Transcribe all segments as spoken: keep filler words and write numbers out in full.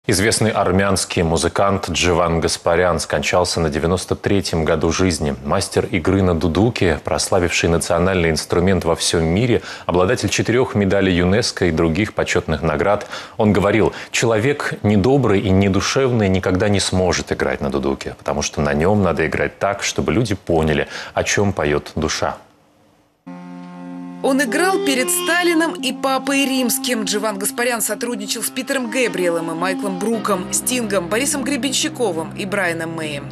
Известный армянский музыкант Дживан Гаспарян скончался на девяносто третьем году жизни. Мастер игры на дудуке, прославивший национальный инструмент во всем мире, обладатель четырех медалей ЮНЕСКО и других почетных наград. Он говорил: человек недобрый и недушевный никогда не сможет играть на дудуке, потому что на нем надо играть так, чтобы люди поняли, о чем поет душа. Он играл перед Сталином и Папой Римским. Дживан Гаспарян сотрудничал с Питером Гэбриэлем и Майклом Бруком, Стингом, Борисом Гребенщиковым и Брайаном Мэем.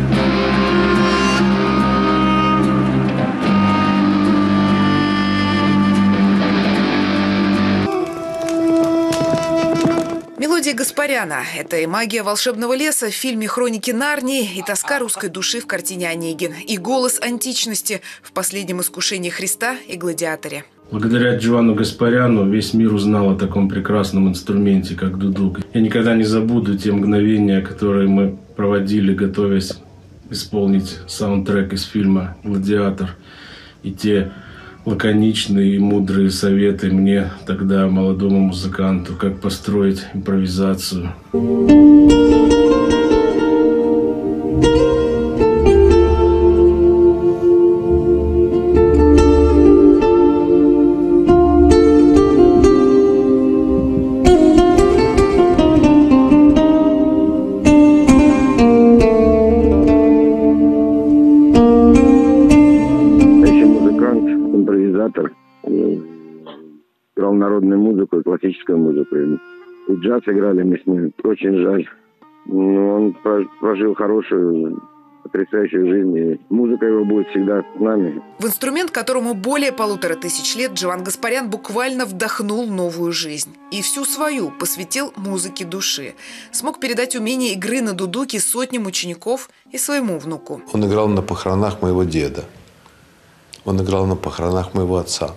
Мелодия Гаспаряна – это и магия волшебного леса в фильме «Хроники Нарнии», и тоска русской души в картине «Онегин», и голос античности в «Последнем искушении Христа» и «Гладиаторе». Благодаря Дживану Гаспаряну весь мир узнал о таком прекрасном инструменте, как дудук. Я никогда не забуду те мгновения, которые мы проводили, готовясь исполнить саундтрек из фильма «Гладиатор», и те лаконичные и мудрые советы мне тогда, молодому музыканту, как построить импровизацию. Импровизатор, играл народную музыку и классическую музыку. И джаз играли мы с ним. Очень жаль. Но он прожил хорошую, потрясающую жизнь. И музыка его будет всегда с нами. В инструмент, которому более полутора тысяч лет, Дживан Гаспарян буквально вдохнул новую жизнь. И всю свою посвятил музыке души. Смог передать умение игры на дудуке сотням учеников и своему внуку. Он играл на похоронах моего деда. Он играл на похоронах моего отца.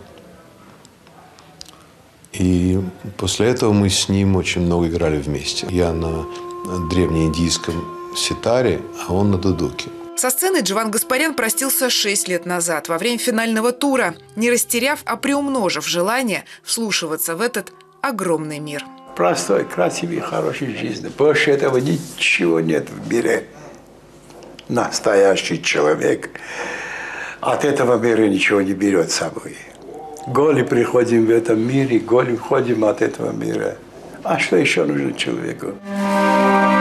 И после этого мы с ним очень много играли вместе. Я на древнеиндийском ситаре, а он на дудуке. Со сцены Дживан Гаспарян простился шесть лет назад, во время финального тура, не растеряв, а приумножив желание вслушиваться в этот огромный мир. Простой, красивый, хорошей жизни. Больше этого ничего нет в мире. Настоящий человек от этого мира ничего не берет с собой. Голи приходим в этом мире, голи уходим от этого мира. А что еще нужно человеку?